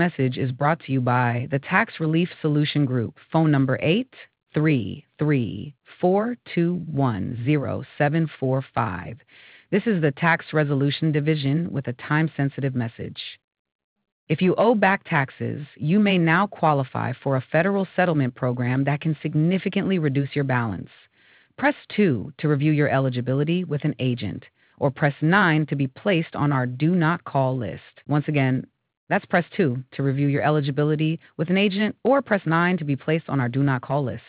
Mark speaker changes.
Speaker 1: Message is brought to you by the Tax Relief Solution Group, phone number 833-421-0745. This is the Tax Resolution Division with a time-sensitive message. If you owe back taxes, you may now qualify for a federal settlement program that can significantly reduce your balance. Press 2 to review your eligibility with an agent, or press 9 to be placed on our Do Not Call list. Once again, that's press 2 to review your eligibility with an agent, or press 9 to be placed on our Do Not Call list.